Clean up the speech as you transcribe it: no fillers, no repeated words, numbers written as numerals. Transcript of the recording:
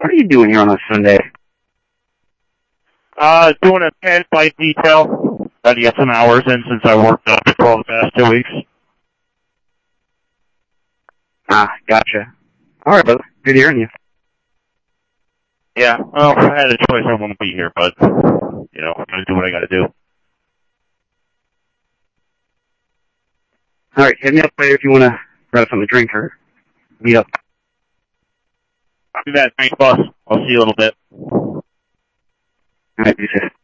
What are you doing here on a Sunday? Doing a pad bite detail. Got to get some hours in since I worked up for the past 2 weeks. Ah, gotcha. Alright, brother. Good hearing you. Yeah, well, if I had a choice, I wouldn't be here, but, you know, I gotta do what I gotta do. Alright, hit me up later if you want to grab something to drink or meet up. Copy that. Thanks, boss. I'll see you a little bit. Alright, be safe.